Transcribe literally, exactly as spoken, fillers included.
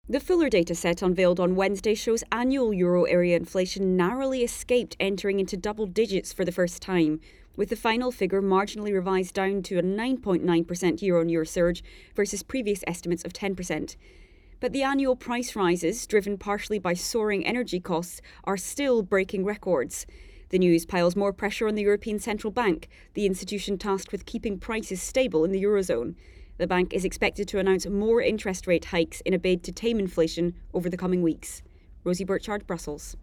The fuller data set unveiled on Wednesday shows annual euro area inflation narrowly escaped entering into double digits for the first time, with the final figure marginally revised down to a nine point nine percent year-on-year surge versus previous estimates of ten percent. But the annual price rises, driven partially by soaring energy costs, are still breaking records. The news piles more pressure on the European Central Bank, the institution tasked with keeping prices stable in the Eurozone. The bank is expected to announce more interest rate hikes in a bid to tame inflation over the coming weeks. Rosie Burchard, Brussels.